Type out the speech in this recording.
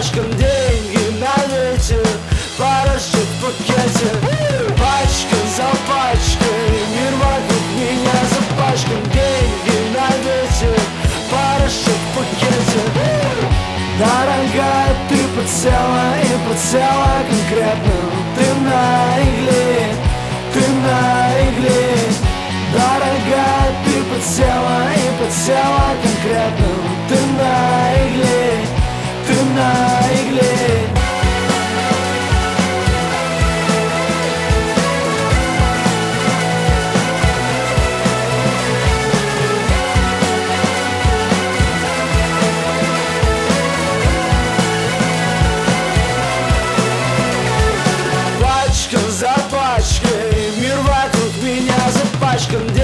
запачкан, деньги на ветер, парашют в пакете. Пачка за пачкой, мир вокруг меня запачкан, деньги на ветер, парашют в пакете. Дорогая, ты подсела и подсела конкретно. Ты на игле, ты на игле. Дорогая, ты подсела и подсела конкретно. Ты на игле, ты на игле. Пачка за пачкой, мир вокруг меня запачкан.